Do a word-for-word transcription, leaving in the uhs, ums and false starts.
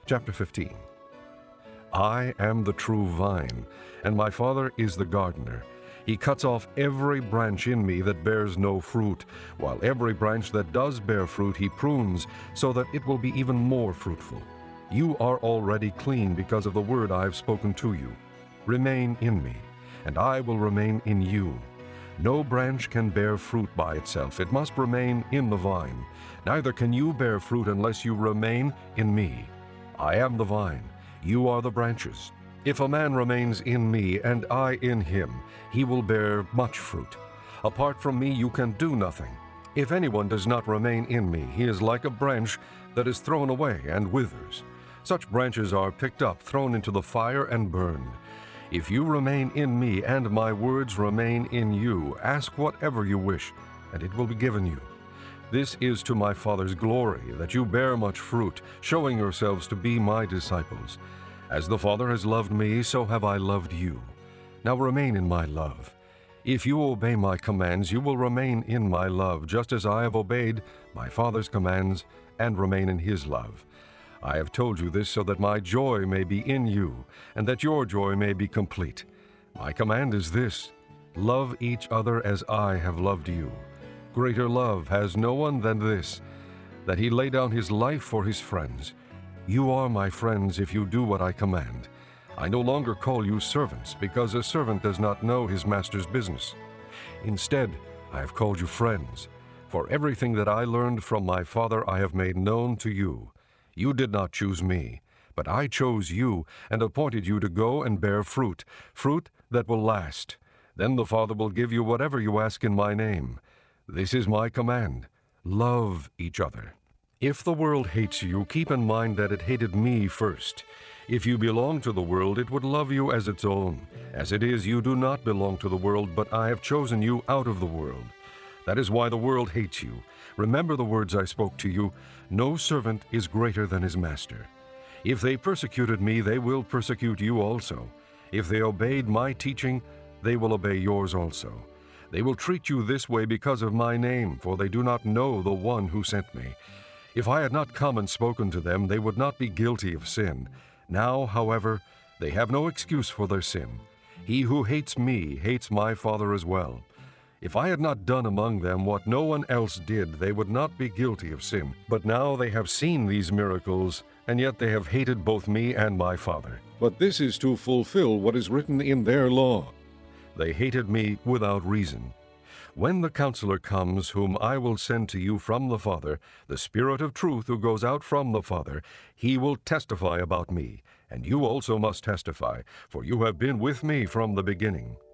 Chapter fifteen. I am the true vine, and my Father is the gardener. He cuts off every branch in me that bears no fruit, while every branch that does bear fruit he prunes, so that it will be even more fruitful. You are already clean because of the word I have spoken to you. Remain in me, and I will remain in you. No branch can bear fruit by itself. It must remain in the vine. Neither can you bear fruit unless you remain in me. I am the vine. You are the branches. If a man remains in me and I in him, he will bear much fruit. Apart from me you can do nothing. If anyone does not remain in me, he is like a branch that is thrown away and withers. Such branches are picked up, thrown into the fire, and burned. If you remain in me and my words remain in you, ask whatever you wish, and it will be given you. This is to my Father's glory, that you bear much fruit, showing yourselves to be my disciples. As the Father has loved me, so have I loved you. Now remain in my love. If you obey my commands, you will remain in my love, just as I have obeyed my Father's commands and remain in his love. I have told you this so that my joy may be in you, and that your joy may be complete. My command is this: love each other as I have loved you. Greater love has no one than this, that he lay down his life for his friends. You are my friends if you do what I command. I no longer call you servants, because a servant does not know his master's business. Instead, I have called you friends, for everything that I learned from my Father I have made known to you. You did not choose me, but I chose you and appointed you to go and bear fruit, fruit that will last. Then the Father will give you whatever you ask in my name. This is my command: love each other. If the world hates you, keep in mind that it hated me first. If you belong to the world, it would love you as its own. As it is, you do not belong to the world, but I have chosen you out of the world. That is why the world hates you. Remember the words I spoke to you: no servant is greater than his master. If they persecuted me, they will persecute you also. If they obeyed my teaching, they will obey yours also. They will treat you this way because of my name, for they do not know the one who sent me. If I had not come and spoken to them, they would not be guilty of sin. Now, however, they have no excuse for their sin. He who hates me hates my Father as well. If I had not done among them what no one else did, they would not be guilty of sin. But now they have seen these miracles, and yet they have hated both me and my Father. But this is to fulfill what is written in their law. They hated me without reason. When the Counselor comes, whom I will send to you from the Father, the Spirit of truth who goes out from the Father, he will testify about me, and you also must testify, for you have been with me from the beginning.